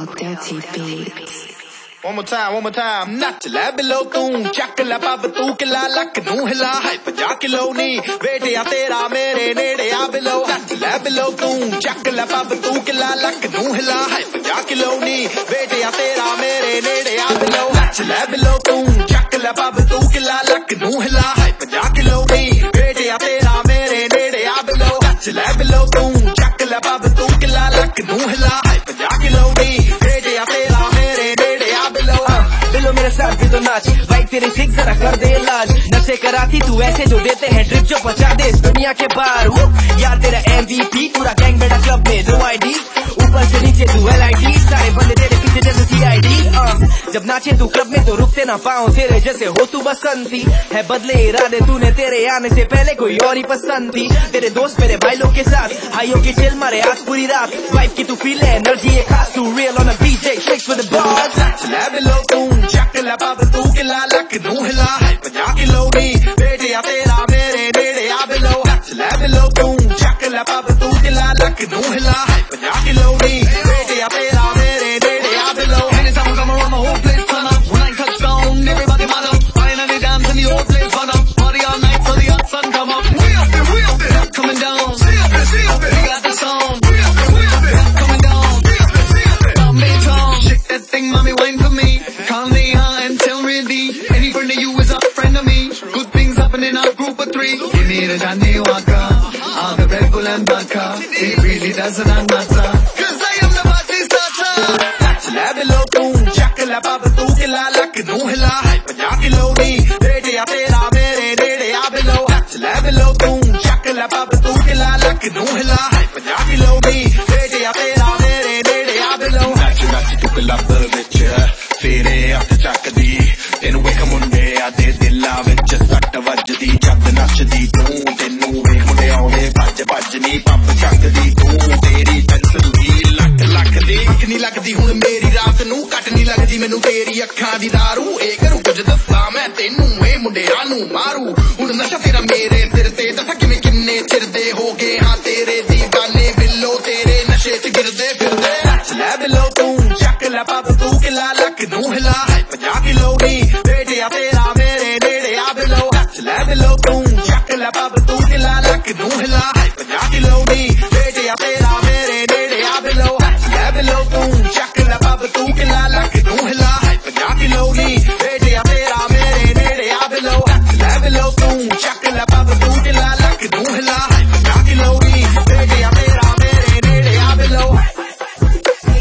Dirty Beats. One more time. नच ले बिलो तू चक ले पब तू किला लक नू हिला है 50 किलो नी बेटिया तेरा मेरे नेड़े आ बिलो नच ले बिलो तू चक ले पब तू किला लक नू हिला है 50 किलो नी बेटिया तेरा मेरे नेड़े आ बिलो नच ले बिलो तू चक ले पब तू किला लक नू हिला है 50 किलो नी बेटिया तेरा मेरे नेड़े आ बिलो नच ले बिलो तू चक ले पब तू किला लक नू हिला है 50 किलो नी बेटिया तेरा मेरे नेड़े आ बिलो बिलो मेरे साथ भी तो नाच भाई तेरे सिख जरा कर दे इलाज नशे कराती तू ऐसे जो देते हैं ट्रिप जो पहुंचा दे इस दुनिया के बाहर यार तेरा MVP पूरा गैंग बेटा क्लब में नो ID ऊपर से नीचे तू LID सारे बंदे तेरे पीछे जैसे CID जब नाचे तू क्लब में तो रुकते ना पाओ तेरे जैसे हो तू बसंती है बदले इरादे तूने तेरे आने से पहले कोई और ही पसंद थी तेरे दोस्त मेरे भाई लोग के साथ भाइयों की चिल मारे आज पूरी रात वाइफ की तू फील है एनर्जी है खास तू real on a DJ shakes with the bars ले बिलो तू चक ले पब तू किला लक नू हिला है 50 किलो नी बेटिया तेरा मेरे नेड़े आ बिलो ले बिलो तू चक ले पब तू किला लक नू हिला है 50 किलो नी बेटिया तेरा मेरे नेड़े आ बिलो Anytime we come around my whole place turn up when I touch down everybody man up buying any dance in the whole place fun up party all night till the hot sun come up we up there coming down see up it we got the sound we up there coming down see up it Bombay town shake that thing mommy wine for me call me and tell me any friend of you is a friend of me good things happen in our group of three give me the Johnny Walker all the Red Bull and vodka it really doesn't matter cause I am the party starter ले बिलो तू चक ले pub तू किला luck नू हिला है 50 kilo नी बेटिया तेरा मेरे नेड़े आ बिलो ले बिलो तू चक ले पब तू किला लक नू हिला है 50 किलो नी बेटिया तेरा मेरे नेड़े आ बिलो नच तू क्लब विच फेरे हत्थ चकदी तेनू वेख मुंडे आ दे दिला विच सट वजदी जद नचदी तू तेनू वेख मुंडे आउंदे भज नी पब चकदी तू तेरी पेंसिल दी लक दी अख नी लगदी हुण मेरी रात नू कट नी लगदी मैनू तेरी अखां दी दारू ए करूं कुछ दस्सां मैं तेनू ए मुंडियां नू मारू हुण नशा तेरा मेरे सिर ते दसा किवें किन्ने चिर दे हो गए हां तेरे दीवाने बिल्लो तेरे नशे च गिरदे फिरदे ले बिलो तू चक ले पब तू किला लक नू हिला है 50 किलो नी बेटिया तेरा मेरे नेड़े आ बिलो ले बिलो तू चक ले पब तू किला लक नू हिला है 50 किलो नी बेटिया तेरा मेरे नेड़े आ बिलो ले बिलो तू चक ले पब तू किला लक नू हिला है 50 किलो नी बेटिया तेरा मेरे नेड़े आ बिलो ले बिलो तू चक ले पब तू किला लक नू हिला है 50 किलो नी बेटिया तेरा मेरे नेड़े आ बिलो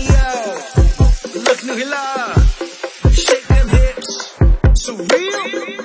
Look, new hila, shake them hips, so real.